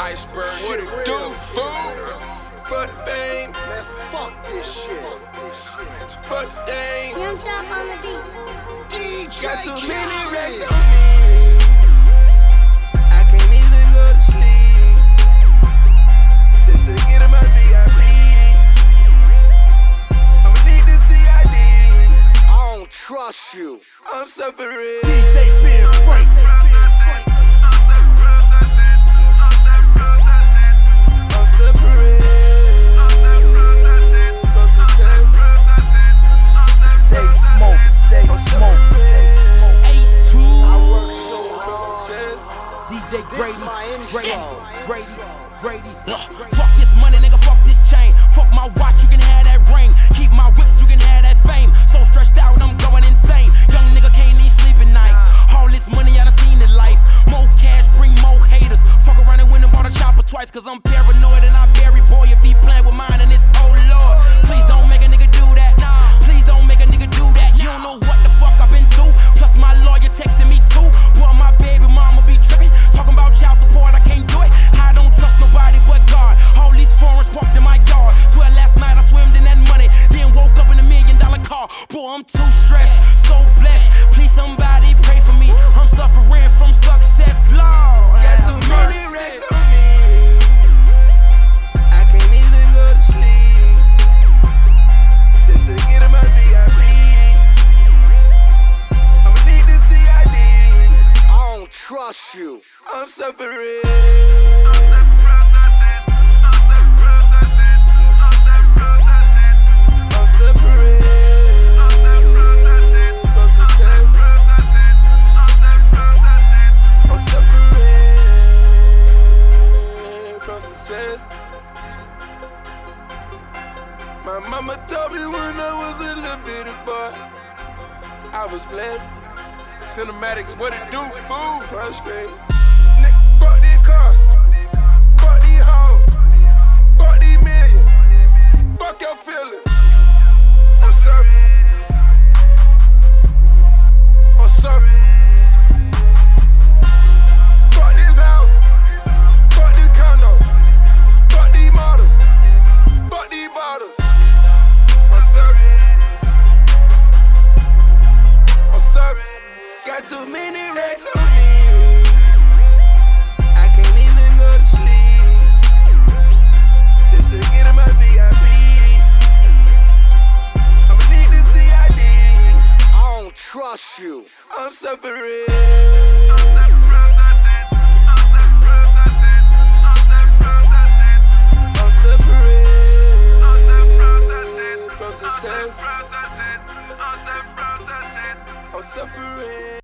Iceberg, what it do, fool? For the fame, Man, fuck this shit. for the dame. Young Chop on the beat. DJ Got too many Khaled. racks on me. I can't even go to sleep just to get in my VIP. I'ma need the CID. I don't trust you. I'm suffering. DJ Ben Frank. I'm suffering for success. Stay smoke, stay smoke, stay smoke. Ace I work so For hard. success. DJ This Grady, my Grady, intro. Grady. Fuck this money, nigga, fuck this chain. Fuck my watch, you can have that ring. Keep my whips, you can have that fame. So stressed out, I'm going insane. Young nigga can't even sleep at night. All this money, I done seen in life. More cash, bring more haters. Fuck around and win and bought a chopper twice, cause I'm paranoid and I bury boy if he playing with mine and it's oh lord. Please don't make a nigga do that. Please don't make a nigga do that. You don't know what the fuck I've been through. Plus my lawyer texting me too. Boy, my baby mama be tripping. Talking about child support, I can't do it. I don't trust nobody but God. All these foreigns parked in my yard. Swear last night I swimmed in that money, then woke up in $1 million car. Boy, I'm too stressed, so blessed. Please somebody pray for me. I'm suffering from success, Lord. Got too many racks on me. I can't even go to sleep just to get in my VIP. I'ma need the CID. I don't trust you. I'm suffering. I'm suffering for success. I'm suffering for success. My mama told me when I was a little bitty boy, I was blessed. Cinematics, what it do, fool? First grade. Nick, fuck this car. Fuck these hoes. Fuck these millions. Fuck your feelings. I'm surfing. I'm surfing. Fuck this house. Fuck this condo. Fuck these models. Fuck these bottles. I'm surfing. I'm surfing. Got too many racks on me. I can't even go to sleep just to get in my VIP. I'ma need the CID. I don't trust you. I'm suffering. I'm suffering for success. I'm suffering.